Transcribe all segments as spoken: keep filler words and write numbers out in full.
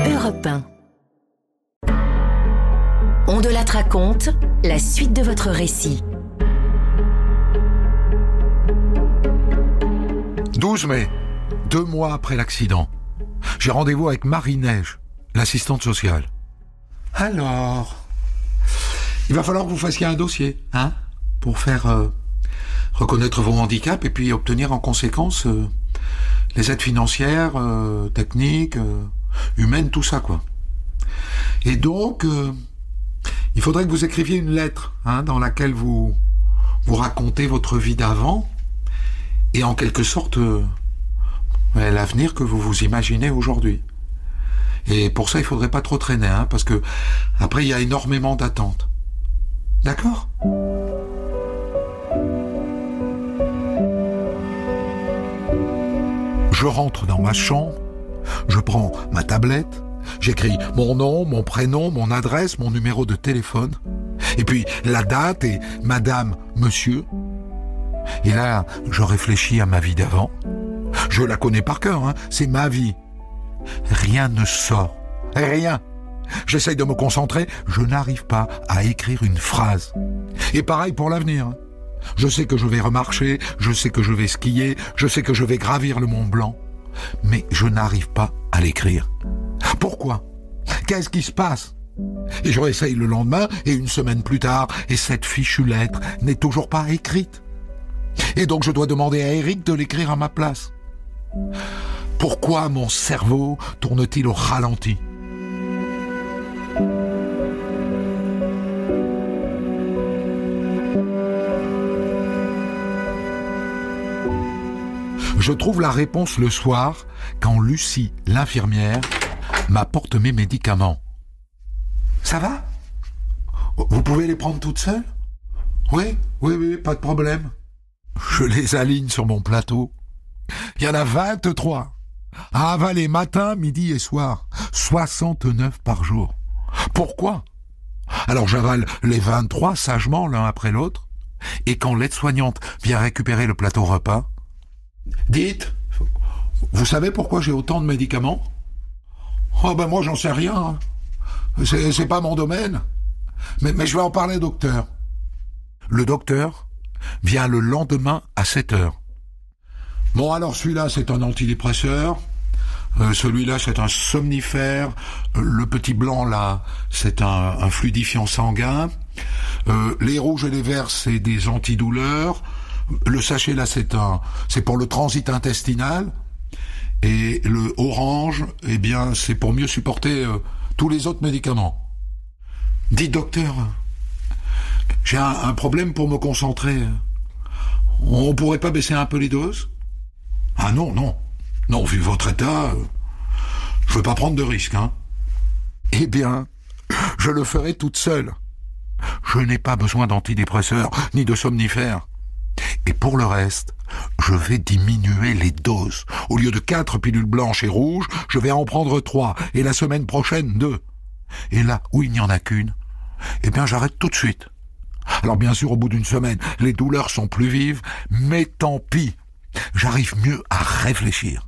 Europe un. On de la raconte, la suite de votre récit. douze mai, deux mois après l'accident. J'ai rendez-vous avec Marie-Neige, l'assistante sociale. Alors, il va falloir que vous fassiez un dossier, hein, pour faire euh, reconnaître vos handicaps et puis obtenir en conséquence euh, les aides financières, euh, techniques, euh, humaines, tout ça, quoi. Et donc, euh, il faudrait que vous écriviez une lettre, hein, dans laquelle vous vous racontez votre vie d'avant et en quelque sorte euh, l'avenir que vous vous imaginez aujourd'hui. Et pour ça, il faudrait pas trop traîner, hein, parce que après, il y a énormément d'attentes. D'accord ? Je rentre dans ma chambre, je prends ma tablette, j'écris mon nom, mon prénom, mon adresse, mon numéro de téléphone, et puis la date et madame, monsieur. Et là, je réfléchis à ma vie d'avant. Je la connais par cœur, hein, c'est ma vie. Rien ne sort, rien. J'essaye de me concentrer, je n'arrive pas à écrire une phrase. Et pareil pour l'avenir. Je sais que je vais remarcher, je sais que je vais skier, je sais que je vais gravir le Mont Blanc, mais je n'arrive pas à l'écrire. Pourquoi ? Qu'est-ce qui se passe ? Et je réessaye le lendemain, et une semaine plus tard, et cette fichue lettre n'est toujours pas écrite. Et donc je dois demander à Eric de l'écrire à ma place. Pourquoi mon cerveau tourne-t-il au ralenti ? Je trouve la réponse le soir quand Lucie, l'infirmière, m'apporte mes médicaments. Ça va ? Vous pouvez les prendre toutes seules ? Oui, oui, oui, pas de problème. Je les aligne sur mon plateau. Il y en a vingt-trois. À avaler matin, midi et soir. soixante-neuf par jour. Pourquoi ? Alors j'avale les vingt-trois sagement l'un après l'autre. Et quand l'aide-soignante vient récupérer le plateau repas, dites, vous savez pourquoi j'ai autant de médicaments ? Oh ben moi j'en sais rien. Hein. C'est, c'est pas mon domaine. Mais, mais je vais en parler au docteur. Le docteur vient le lendemain à sept heures. Bon alors celui-là c'est un antidépresseur, euh, celui-là c'est un somnifère, euh, le petit blanc là c'est un, un fluidifiant sanguin, euh, les rouges et les verts c'est des antidouleurs, le sachet là c'est un c'est pour le transit intestinal, et le orange eh bien c'est pour mieux supporter euh, tous les autres médicaments. Dites docteur, j'ai un, un problème pour me concentrer. On pourrait pas baisser un peu les doses ? Ah non, non. Non, vu votre état, euh, je veux pas prendre de risques, hein. Eh bien, je le ferai toute seule. Je n'ai pas besoin d'antidépresseurs, ni de somnifères. Et pour le reste, je vais diminuer les doses. Au lieu de quatre pilules blanches et rouges, je vais en prendre trois, et la semaine prochaine, deux. Et là où il n'y en a qu'une, eh bien j'arrête tout de suite. Alors bien sûr, au bout d'une semaine, les douleurs sont plus vives, mais tant pis. J'arrive mieux à réfléchir.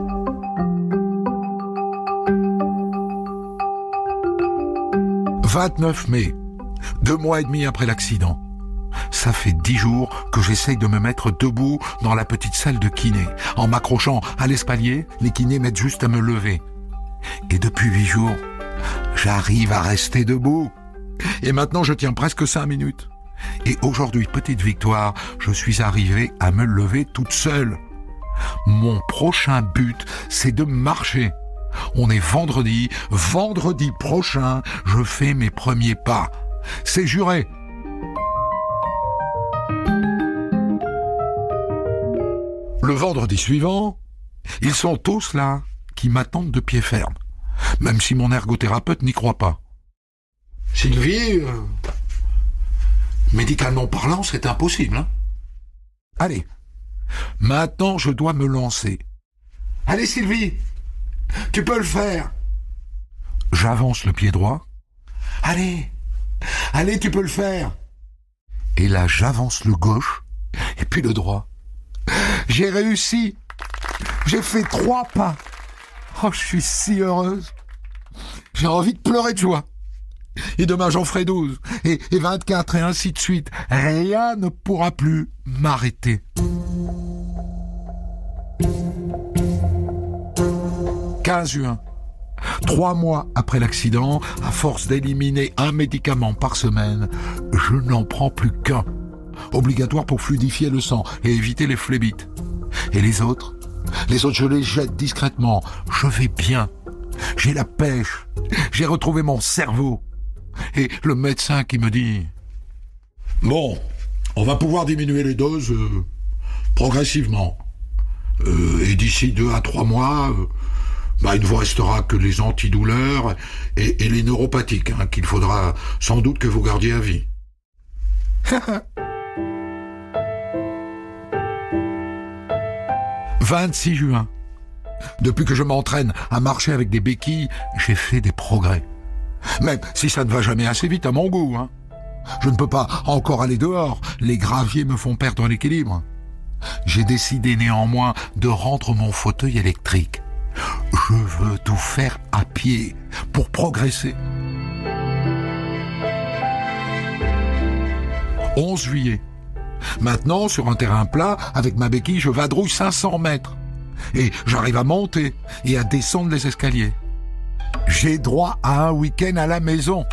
vingt-neuf mai, deux mois et demi après l'accident. Ça fait dix jours que j'essaye de me mettre debout dans la petite salle de kiné. En m'accrochant à l'espalier, les kinés m'aident juste à me lever. Et depuis huit jours, j'arrive à rester debout. Et maintenant, je tiens presque cinq minutes. Et aujourd'hui, petite victoire, je suis arrivé à me lever toute seule. Mon prochain but, c'est de marcher. On est vendredi, vendredi prochain, je fais mes premiers pas. C'est juré. Le vendredi suivant, ils sont tous là, qui m'attendent de pied ferme. Même si mon ergothérapeute n'y croit pas. Sylvie, euh, médicalement parlant, c'est impossible. Hein. Allez, maintenant je dois me lancer. Allez Sylvie, tu peux le faire. J'avance le pied droit. Allez, allez, tu peux le faire. Et là, j'avance le gauche, et puis le droit. J'ai réussi. J'ai fait trois pas. Oh, je suis si heureuse. J'ai envie de pleurer de joie. Et demain j'en ferai douze, et, et vingt-quatre, et ainsi de suite. Rien ne pourra plus m'arrêter. quinze juin. Trois mois après l'accident, à force d'éliminer un médicament par semaine, je n'en prends plus qu'un. Obligatoire pour fluidifier le sang et éviter les phlébites. Et les autres ? Les autres, je les jette discrètement. Je vais bien. J'ai la pêche. J'ai retrouvé mon cerveau. Et le médecin qui me dit « Bon, on va pouvoir diminuer les doses euh, progressivement. Euh, et d'ici deux à trois mois, euh, bah, il ne vous restera que les antidouleurs et, et les neuropathiques, hein, qu'il faudra sans doute que vous gardiez à vie. » vingt-six juin. Depuis que je m'entraîne à marcher avec des béquilles, j'ai fait des progrès. Même si ça ne va jamais assez vite à mon goût, hein. Je ne peux pas encore aller dehors, les graviers me font perdre l'équilibre. J'ai décidé néanmoins de rendre mon fauteuil électrique. Je veux tout faire à pied pour progresser. onze juillet. Maintenant, sur un terrain plat, avec ma béquille, je vadrouille cinq cents mètres. Et j'arrive à monter et à descendre les escaliers. J'ai droit à un week-end à la maison.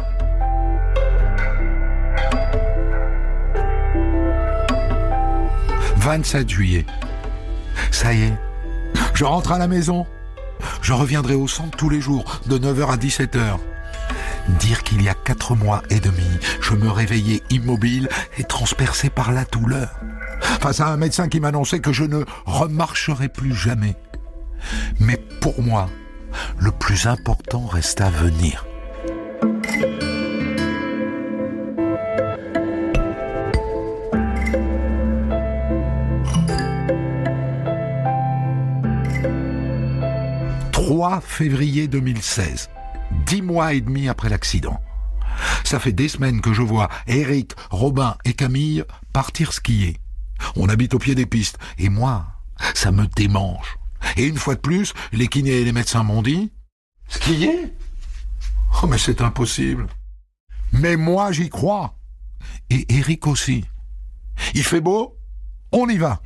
vingt-sept juillet. Ça y est, je rentre à la maison. Je reviendrai au centre tous les jours, de neuf heures à dix-sept heures. Dire qu'il y a quatre mois et demi, je me réveillais immobile et transpercé par la douleur, face à un médecin qui m'annonçait que je ne remarcherai plus jamais. Mais pour moi, le plus important reste à venir. trois février deux mille seize, dix mois et demi après l'accident. Ça fait des semaines que je vois Eric, Robin et Camille partir skier. On habite au pied des pistes, et moi, ça me démange. Et une fois de plus, les kinés et les médecins m'ont dit « Skier ? Oh mais c'est impossible !» Mais moi j'y crois. Et Eric aussi. Il fait beau ? On y va.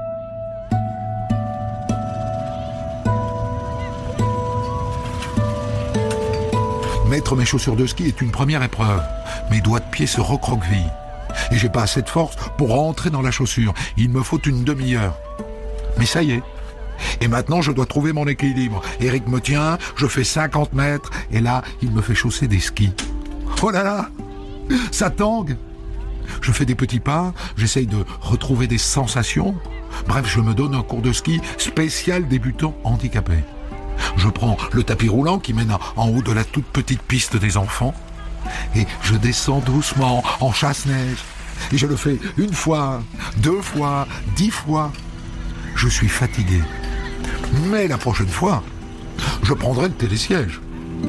Mettre mes chaussures de ski est une première épreuve. Mes doigts de pied se recroquevillent. Et j'ai pas assez de force pour rentrer dans la chaussure. Il me faut une demi-heure. Mais ça y est. Et maintenant, je dois trouver mon équilibre. Eric me tient, je fais cinquante mètres, et là, il me fait chausser des skis. Oh là là, ça tangue. Je fais des petits pas, j'essaye de retrouver des sensations. Bref, je me donne un cours de ski spécial débutant handicapé. Je prends le tapis roulant qui mène en haut de la toute petite piste des enfants et je descends doucement en chasse-neige. Et je le fais une fois, deux fois, dix fois. Je suis fatigué. Mais la prochaine fois, je prendrai le télésiège.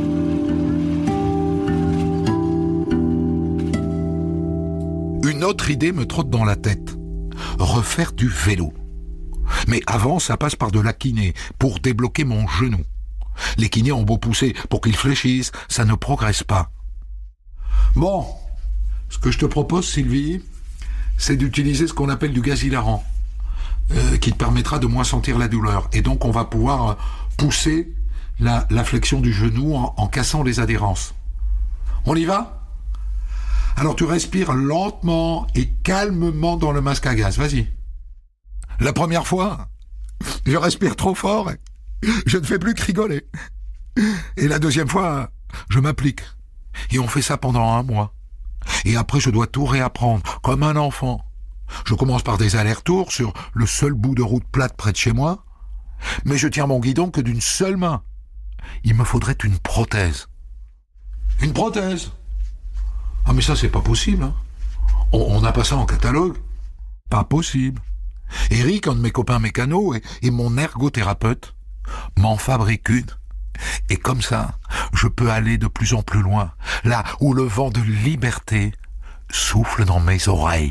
Une autre idée me trotte dans la tête. Refaire du vélo. Mais avant, ça passe par de la kiné pour débloquer mon genou. Les kinés ont beau pousser pour qu'il fléchisse, ça ne progresse pas. Bon, ce que je te propose, Sylvie, c'est d'utiliser ce qu'on appelle du gaz hilarant, euh, qui te permettra de moins sentir la douleur. Et donc, on va pouvoir pousser la, la flexion du genou en, en cassant les adhérences. On y va ? Alors, tu respires lentement et calmement dans le masque à gaz. Vas-y. La première fois, je respire trop fort, et je ne fais plus que rigoler. Et la deuxième fois, je m'applique. Et on fait ça pendant un mois. Et après, je dois tout réapprendre, comme un enfant. Je commence par des allers-retours sur le seul bout de route plate près de chez moi. Mais je tiens mon guidon que d'une seule main. Il me faudrait une prothèse. Une prothèse ? Ah mais ça, c'est pas possible. Hein. On n'a pas ça en catalogue. Pas possible. Eric, un de mes copains mécanos et, et mon ergothérapeute, m'en fabrique une. Et comme ça, je peux aller de plus en plus loin, là où le vent de liberté souffle dans mes oreilles.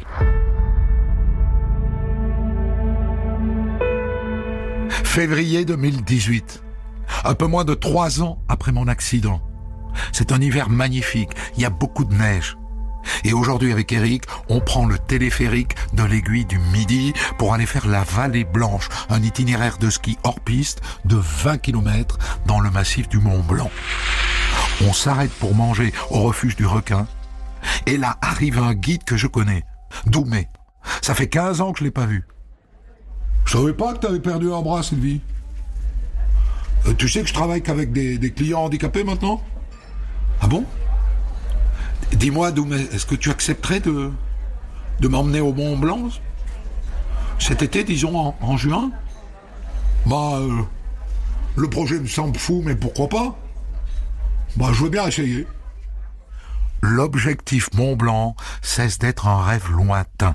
Février deux mille dix-huit, un peu moins de trois ans après mon accident. C'est un hiver magnifique, il y a beaucoup de neige. Et aujourd'hui avec Eric, on prend le téléphérique de l'aiguille du Midi pour aller faire la Vallée Blanche, un itinéraire de ski hors piste de vingt kilomètres dans le massif du Mont Blanc. On s'arrête pour manger au refuge du Requin. Et là arrive un guide que je connais, Doumé. Ça fait quinze ans que je l'ai pas vu. Je savais pas que t'avais perdu un bras, Sylvie. Euh, tu sais que je travaille qu'avec des, des clients handicapés maintenant ? Ah bon ? Dis-moi, Doumé, est-ce que tu accepterais de, de m'emmener au Mont Blanc cet été, disons en, en juin ? Bah, euh, le projet me semble fou, mais pourquoi pas ? Bah, je veux bien essayer. L'objectif Mont Blanc cesse d'être un rêve lointain.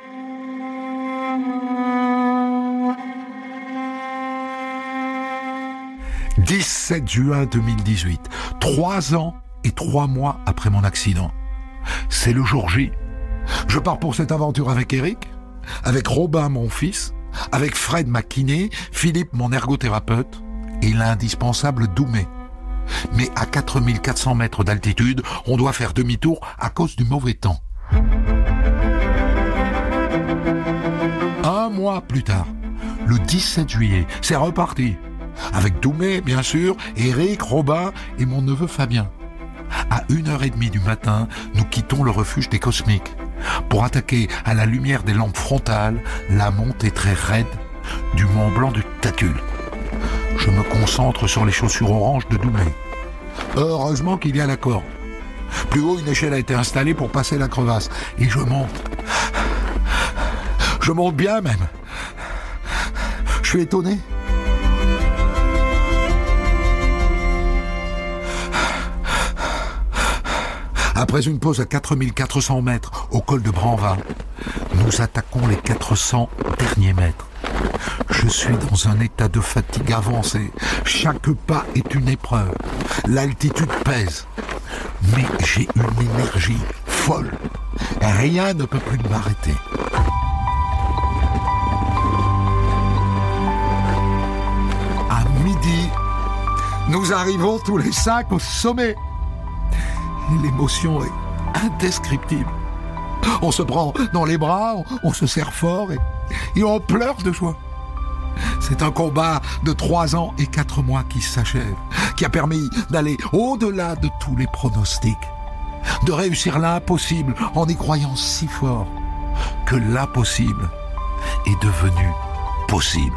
dix-sept juin deux mille dix-huit, trois ans et trois mois après mon accident. C'est le jour J. Je pars pour cette aventure avec Eric, avec Robin mon fils, avec Fred ma kiné, Philippe mon ergothérapeute et l'indispensable Doumé. Mais à quatre mille quatre cents mètres d'altitude, on doit faire demi-tour à cause du mauvais temps. Un mois plus tard, le dix-sept juillet, c'est reparti. Avec Doumé, bien sûr, Eric, Robin et mon neveu Fabien. À une heure trente du matin, nous quittons le refuge des Cosmiques pour attaquer à la lumière des lampes frontales la montée très raide du Mont Blanc du Tacul. Je me concentre sur les chaussures oranges de Doumé. Heureusement qu'il y a la corde. Plus haut, une échelle a été installée pour passer la crevasse. Et je monte. Je monte bien même. Je suis étonné. Après une pause à quatre mille quatre cents mètres au col de Branva, nous attaquons les quatre cents derniers mètres. Je suis dans un état de fatigue avancée. Chaque pas est une épreuve. L'altitude pèse. Mais j'ai une énergie folle. Rien ne peut plus m'arrêter. À midi, nous arrivons tous les cinq au sommet. L'émotion est indescriptible. On se prend dans les bras, on, on se serre fort et, et on pleure de joie. C'est un combat de trois ans et quatre mois qui s'achève, qui a permis d'aller au-delà de tous les pronostics, de réussir l'impossible en y croyant si fort que l'impossible est devenu possible.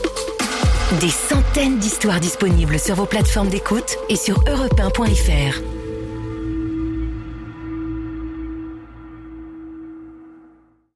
Des centaines d'histoires disponibles sur vos plateformes d'écoute et sur europe un point f r.